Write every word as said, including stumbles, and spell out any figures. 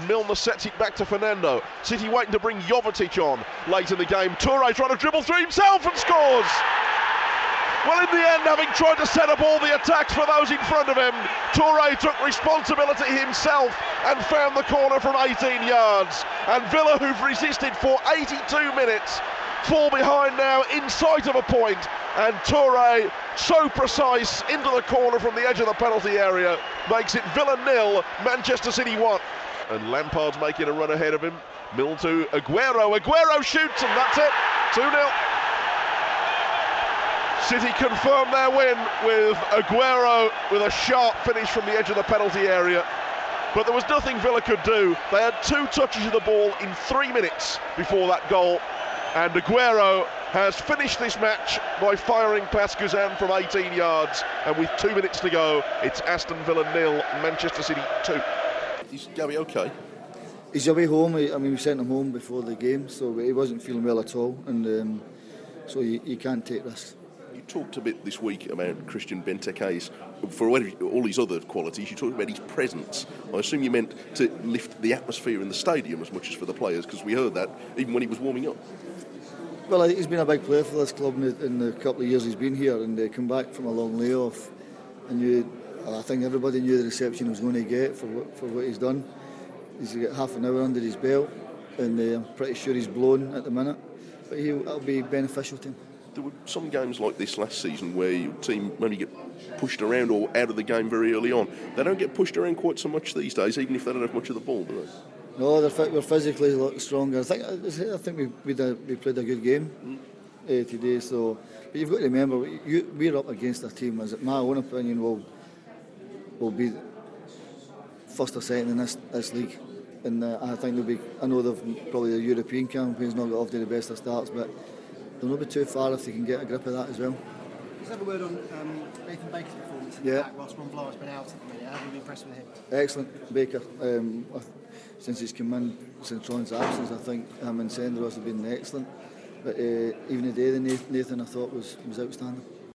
Milner sets it back to Fernando. City waiting to bring Jovetic on late in the game. Toure trying to dribble through himself and scores. Well, in the end, having tried to set up all the attacks for those in front of him, Toure took responsibility himself and found the corner from eighteen yards. And Villa, who've resisted for eighty-two minutes, fall behind now in sight of a point. And Toure, so precise, into the corner from the edge of the penalty area, makes it Villa nil, Manchester City one. And Lampard's making a run ahead of him. Mill to Aguero. Aguero shoots, and that's it. two nil. City confirm their win with Aguero with a sharp finish from the edge of the penalty area. But there was nothing Villa could do. They had two touches of the ball in three minutes before that goal. And Aguero has finished this match by firing past Guzan from eighteen yards. And with two minutes to go, it's Aston Villa nil, Manchester City two. Is Gabby okay? He's away home. I mean, we sent him home before the game, so he wasn't feeling well at all. And um, so he, he can't take risks. You talked a bit this week about Christian Benteke's, for all his other qualities, you talked about his presence. I assume you meant to lift the atmosphere in the stadium as much as for the players, because we heard that even when he was warming up. Well, I think he's been a big player for this club in the, in the couple of years he's been here, and uh, come back from a long layoff. And you, I think everybody knew the reception he was going to get for what, for what he's done. He's got half an hour under his belt, and uh, I'm pretty sure he's blown at the minute. But he'll, it'll be beneficial to him. There were some games like this last season where your team maybe get pushed around or out of the game very early on. They don't get pushed around quite so much these days, even if they don't have much of the ball, do they? No, they're, we're physically a lot stronger. I think I think we we, did, we played a good game mm. uh, today. So, but you've got to remember, you, we're up against a team, as my own opinion, will will be first or second in this this league. And uh, I think they'll be. I know they've probably the European campaign's not got off to the best of starts, but they'll not be too far if they can get a grip of that as well. Let's have a word on um, Nathan Baker's performance in yeah. the back whilst Monvlar's been out at the minute. How have you been impressed with him? Excellent, Baker. Um, since he's come in, since Ron's absence, I think him and Senderos have been excellent. But uh, even today, the Nathan I thought was was outstanding.